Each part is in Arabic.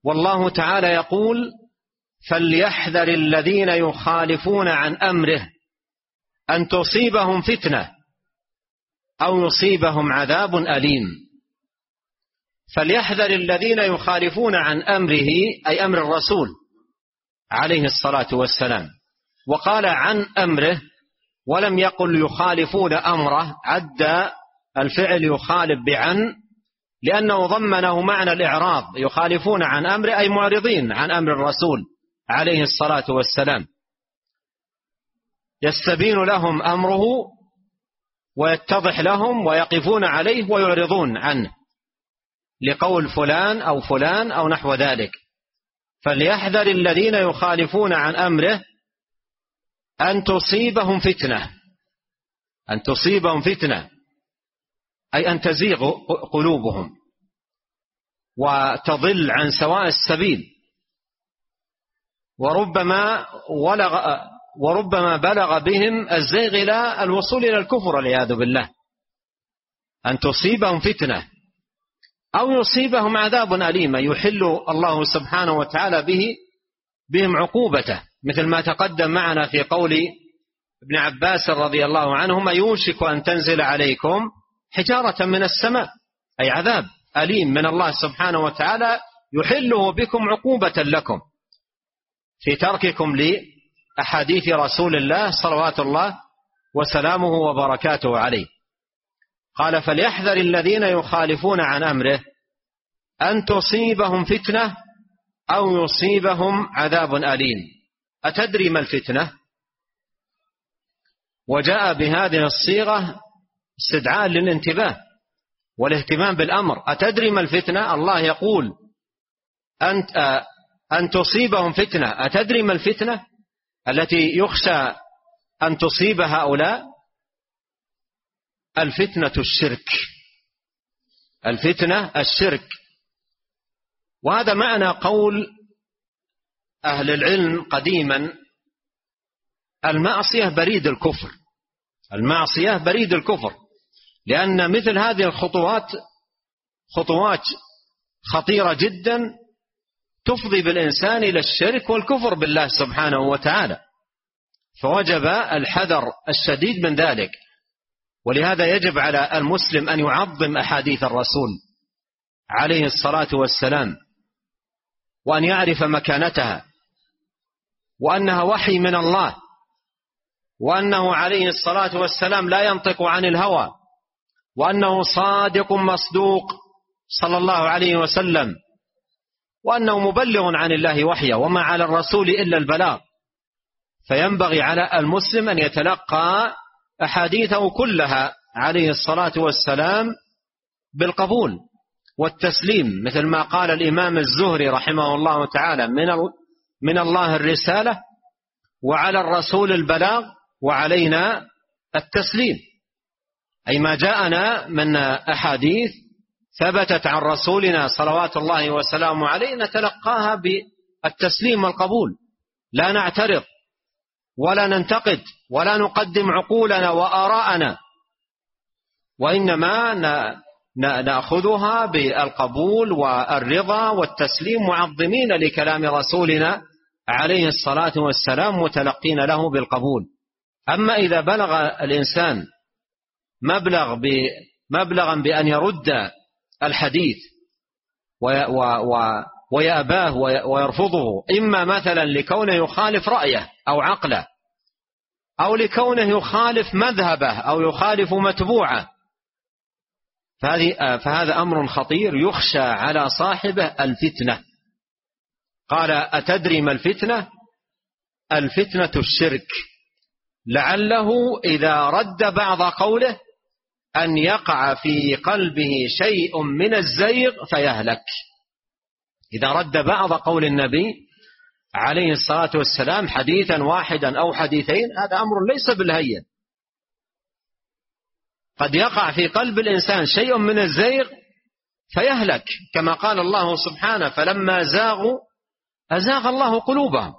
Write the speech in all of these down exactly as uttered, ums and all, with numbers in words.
والله تعالى يقول: فليحذر الذين يخالفون عن أمره أن تصيبهم فتنة أو يصيبهم عذاب أليم. فليحذر الذين يخالفون عن أمره أي أمر الرسول عليه الصلاة والسلام، وقال عن أمره ولم يقل يخالفون أمره، عد الفعل يخالف بعن لأنه ضمنه معنى الإعراض. يخالفون عن أمره أي معرضين عن أمر الرسول عليه الصلاة والسلام، يستبين لهم أمره ويتضح لهم ويقفون عليه ويعرضون عنه لقول فلان أو فلان أو نحو ذلك. فليحذر الذين يخالفون عن أمره أن تصيبهم فتنة، أن تصيبهم فتنة أي أن تزيغ قلوبهم وتضل عن سواء السبيل، وربما ولغ وربما بلغ بهم الزيغ إلى الوصول إلى الكفر والعياذ بالله. أن تصيبهم فتنة أو يصيبهم عذاب أليم، يحل الله سبحانه وتعالى به بهم عقوبته، مثل ما تقدم معنا في قول ابن عباس رضي الله عنهما: يوشك أن تنزل عليكم حجارة من السماء، أي عذاب أليم من الله سبحانه وتعالى يحله بكم عقوبة لكم في ترككم لأحاديث رسول الله صلوات الله وسلامه وبركاته عليه. قال: فليحذر الذين يخالفون عن أمره أن تصيبهم فتنة أو يصيبهم عذاب أليم. أتدري ما الفتنة؟ وجاء بهذه الصيغة استدعاء للانتباه والاهتمام بالأمر. أتدري ما الفتنة؟ الله يقول أن أن تصيبهم فتنة. أتدري ما الفتنة التي يخشى أن تصيب هؤلاء؟ الفتنة الشرك، الفتنة الشرك. وهذا معنى قول أهل العلم قديما: المعصية بريد الكفر، المعصية بريد الكفر، لأن مثل هذه الخطوات خطوات خطيرة جدا تفضي بالإنسان إلى الشرك والكفر بالله سبحانه وتعالى، فوجب الحذر الشديد من ذلك. ولهذا يجب على المسلم أن يعظم أحاديث الرسول عليه الصلاة والسلام، وأن يعرف مكانتها، وأنها وحي من الله، وأنه عليه الصلاة والسلام لا ينطق عن الهوى، وأنه صادق مصدوق صلى الله عليه وسلم، وأنه مبلغ عن الله وحيه، وما على الرسول إلا البلاغ. فينبغي على المسلم أن يتلقى أحاديثه كلها عليه الصلاة والسلام بالقبول والتسليم، مثل ما قال الإمام الزهري رحمه الله تعالى: من من الله الرسالة، وعلى الرسول البلاغ، وعلينا التسليم. أي ما جاءنا من أحاديث ثبتت عن رسولنا صلوات الله وسلامه عليه نتلقاها بالتسليم والقبول، لا نعترض ولا ننتقد ولا نقدم عقولنا وآراءنا، وإنما نأخذها بالقبول والرضا والتسليم، معظمين لكلام رسولنا عليه الصلاة والسلام، متلقين له بالقبول. أما إذا بلغ الإنسان مبلغ مبلغا بأن يرد الحديث ويأباه ويرفضه، إما مثلا لكونه يخالف رأيه أو عقله، أو لكونه يخالف مذهبه أو يخالف متبوعه، فهذا أمر خطير يخشى على صاحبه الفتنة. قال: أتدري ما الفتنة؟ الفتنة الشرك، لعله إذا رد بعض قوله أن يقع في قلبه شيء من الزيغ فيهلك. إذا رد بعض قول النبي عليه الصلاة والسلام حديثا واحدا أو حديثين، هذا أمر ليس بالهين، قد يقع في قلب الإنسان شيء من الزيغ فيهلك، كما قال الله سبحانه: فلما زاغوا أزاغ الله قلوبهم.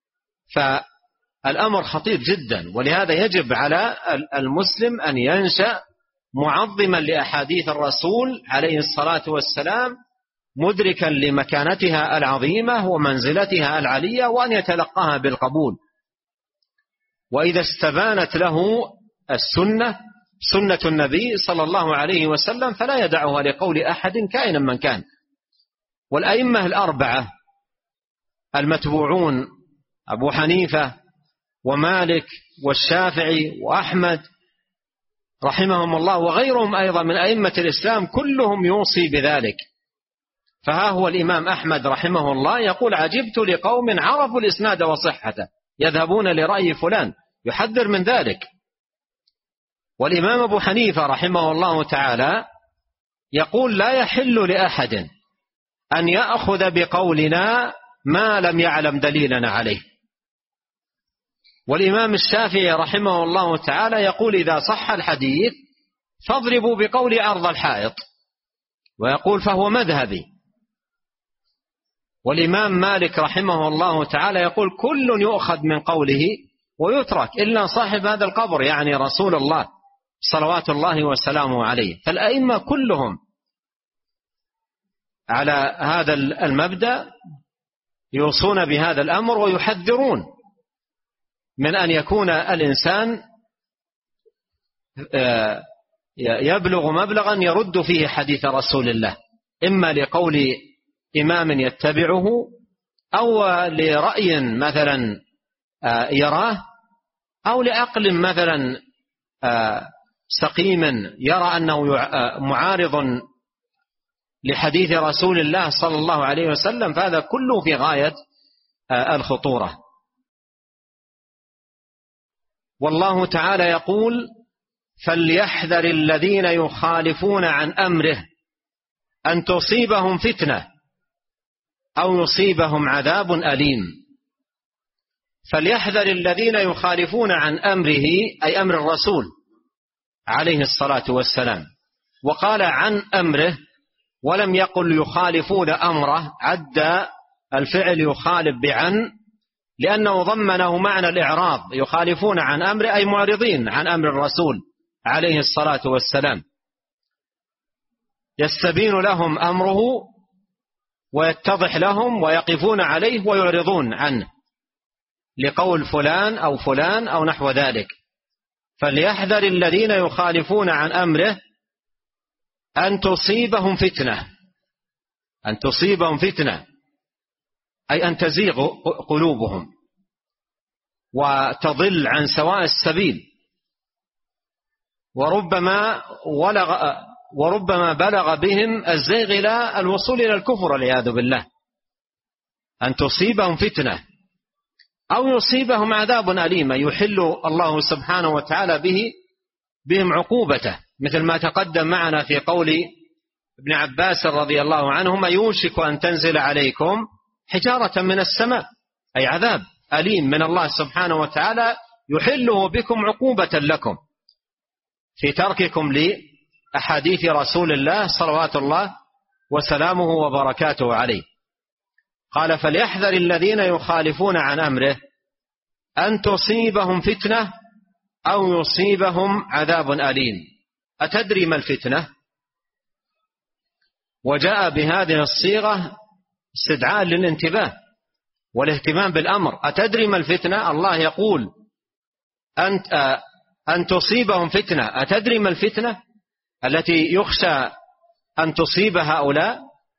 فالأمر خطير جدا، ولهذا يجب على المسلم أن ينشأ معظما لأحاديث الرسول عليه الصلاة والسلام، مدركا لمكانتها العظيمة ومنزلتها العلية، وأن يتلقاها بالقبول. وإذا استبانت له السنة سنة النبي صلى الله عليه وسلم فلا يدعها لقول أحد كائنا من كان. والأئمة الأربعة المتبوعون أبو حنيفة ومالك والشافعي وأحمد رحمهم الله وغيرهم أيضا من أئمة الإسلام كلهم يوصي بذلك. فها هو الإمام أحمد رحمه الله يقول: عجبت لقوم عرفوا الإسناد وصحته يذهبون لرأي فلان، يحذر من ذلك. والإمام أبو حنيفة رحمه الله تعالى يقول: لا يحل لأحد أن يأخذ بقولنا ما لم يعلم دليلنا عليه. والإمام الشافعي رحمه الله تعالى يقول: إذا صح الحديث فاضربوا بقول عرض الحائط، ويقول: فهو مذهبي. والإمام مالك رحمه الله تعالى يقول: كل يؤخذ من قوله ويترك إلا صاحب هذا القبر، يعني رسول الله صلوات الله وسلامه عليه. فالأئمة كلهم على هذا المبدأ يوصون بهذا الأمر ويحذرون من أن يكون الإنسان يبلغ مبلغا يرد فيه حديث رسول الله، إما لقول إمام يتبعه أو لرأي مثلا يراه أو لعقل مثلا سقيم يرى أنه معارض لحديث رسول الله صلى الله عليه وسلم، فهذا كله في غاية الخطورة. والله تعالى يقول: فليحذر الذين يخالفون عن أمره أن تصيبهم فتنة أو يصيبهم عذاب أليم. فليحذر الذين يخالفون عن أمره أي أمر الرسول عليه الصلاة والسلام، وقال عن أمره ولم يقل يخالفون أمره، عد الفعل يخالف بعن لأنه ضمنه معنى الإعراض، يخالفون عن أمره أي معرضين عن أمر الرسول عليه الصلاة والسلام، يستبين لهم أمره ويتضح لهم ويقفون عليه ويعرضون عنه لقول فلان أو فلان أو نحو ذلك. فليحذر الذين يخالفون عن أمره أن تصيبهم فتنة، أن تصيبهم فتنة أي أن تزيغ قلوبهم وتضل عن سواء السبيل، وربما ولغ وربما بلغ بهم الزيغ إلى الوصول إلى الكفر والعياذ بالله. أن تصيبهم فتنة أو يصيبهم عذاب أليم، يحل الله سبحانه وتعالى به بهم عقوبته، مثل ما تقدم معنا في قول ابن عباس رضي الله عنهما: يوشك أن تنزل عليكم حجارة من السماء، أي عذاب أليم من الله سبحانه وتعالى يحله بكم عقوبة لكم في ترككم لأحاديث رسول الله صلوات الله وسلامه وبركاته عليه. قال: فليحذر الذين يخالفون عن أمره أن تصيبهم فتنة أو يصيبهم عذاب أليم. أتدري ما الفتنة؟ وجاء بهذه الصيغة استدعاء للانتباه والاهتمام بالأمر. أتدري ما الفتنة؟ الله يقول أن أن تصيبهم فتنة. أتدري ما الفتنة التي يخشى أن تصيب هؤلاء؟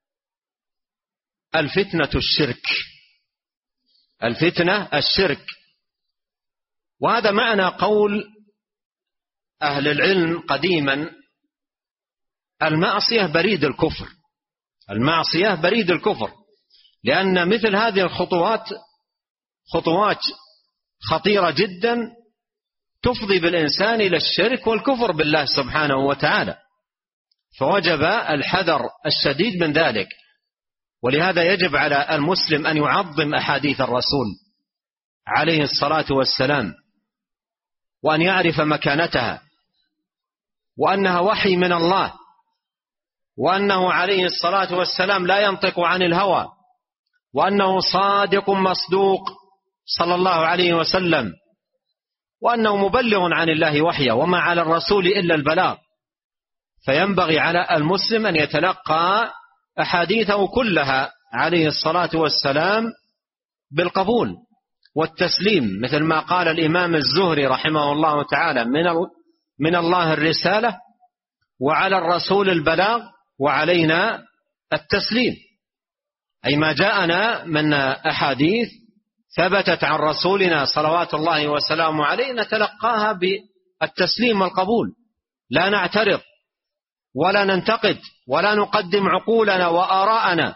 الفتنة الشرك، الفتنة الشرك. وهذا معنى قول أهل العلم قديما: المعصية بريد الكفر، المعصية بريد الكفر، لأن مثل هذه الخطوات خطوات خطيرة جدا تفضي بالإنسان إلى الشرك والكفر بالله سبحانه وتعالى، فوجب الحذر الشديد من ذلك. ولهذا يجب على المسلم أن يعظم أحاديث الرسول عليه الصلاة والسلام، وأن يعرف مكانتها، وأنها وحي من الله، وأنه عليه الصلاة والسلام لا ينطق عن الهوى، وأنه صادق مصدوق صلى الله عليه وسلم، وأنه مبلغ عن الله وحيه، وما على الرسول إلا البلاغ. فينبغي على المسلم أن يتلقى أحاديثه كلها عليه الصلاة والسلام بالقبول والتسليم، مثل ما قال الإمام الزهري رحمه الله تعالى: من من الله الرسالة وعلى الرسول البلاغ وعلينا التسليم. أي ما جاءنا من أحاديث ثبتت عن رسولنا صلوات الله وسلامه عليه نتلقاها بالتسليم والقبول، لا نعترض ولا ننتقد ولا نقدم عقولنا وآراءنا،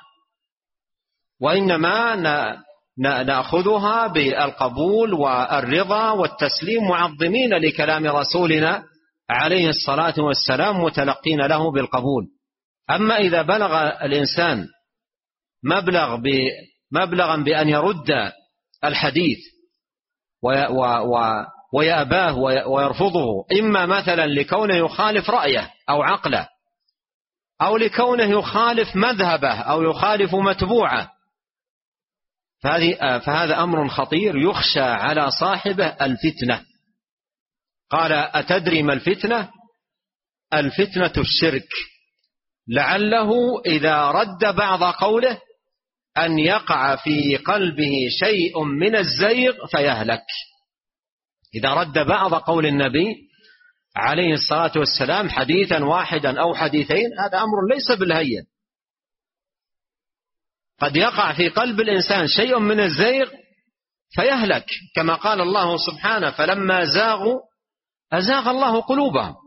وإنما نأخذها بالقبول والرضا والتسليم، معظمين لكلام رسولنا عليه الصلاة والسلام متلقين له بالقبول. أما إذا بلغ الإنسان مبلغ مبلغا بأن يرد الحديث ويأباه ويرفضه، إما مثلا لكونه يخالف رأيه أو عقله، أو لكونه يخالف مذهبه أو يخالف متبوعه، فهذا أمر خطير يخشى على صاحبه الفتنة. قال: أتدري ما الفتنة؟ الفتنة الشرك، لعله إذا رد بعض قوله أن يقع في قلبه شيء من الزيغ فيهلك. إذا رد بعض قول النبي عليه الصلاة والسلام حديثا واحدا أو حديثين، هذا أمر ليس بالهين، قد يقع في قلب الإنسان شيء من الزيغ فيهلك، كما قال الله سبحانه: فلما زاغوا أزاغ الله قلوبهم.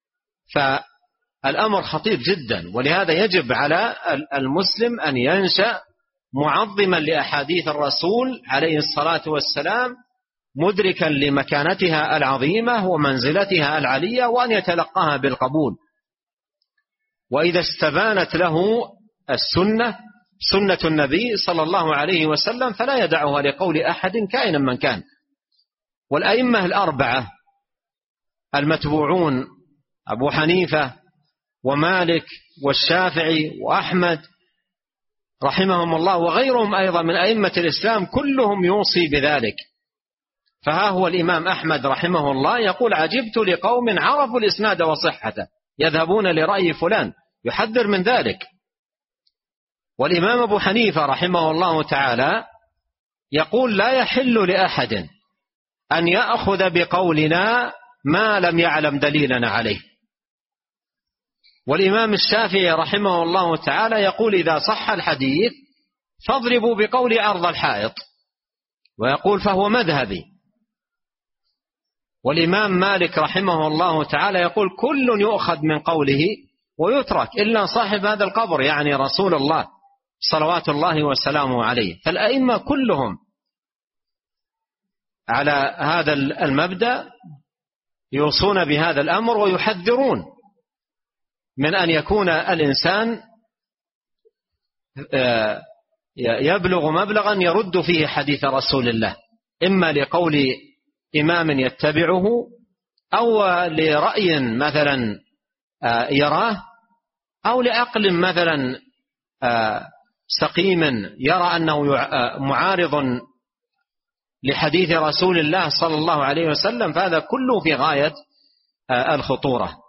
فالأمر خطير جدا، ولهذا يجب على المسلم أن ينشأ معظما لأحاديث الرسول عليه الصلاة والسلام، مدركا لمكانتها العظيمة ومنزلتها العلية، وأن يتلقاها بالقبول. وإذا استبانت له السنة سنة النبي صلى الله عليه وسلم فلا يدعها لقول أحد كائنا من كان. والأئمة الأربعة المتبوعون أبو حنيفة ومالك والشافعي وأحمد رحمهم الله وغيرهم أيضا من أئمة الإسلام كلهم يوصي بذلك. فها هو الإمام أحمد رحمه الله يقول: عجبت لقوم عرفوا الإسناد وصحته يذهبون لرأي فلان، يحذر من ذلك. والإمام أبو حنيفة رحمه الله تعالى يقول: لا يحل لأحد أن يأخذ بقولنا ما لم يعلم دليلنا عليه. والإمام الشافعي رحمه الله تعالى يقول: إذا صح الحديث فاضربوا بقول عرض الحائط، ويقول: فهو مذهبي. والإمام مالك رحمه الله تعالى يقول: كل يؤخذ من قوله ويترك إلا صاحب هذا القبر، يعني رسول الله صلوات الله وسلامه عليه. فالأئمة كلهم على هذا المبدأ يوصون بهذا الأمر ويحذرون من أن يكون الإنسان يبلغ مبلغا يرد فيه حديث رسول الله، إما لقول إمام يتبعه أو لرأي مثلا يراه أو لعقل مثلا سقيم يرى أنه معارض لحديث رسول الله صلى الله عليه وسلم، فهذا كله في غاية الخطورة.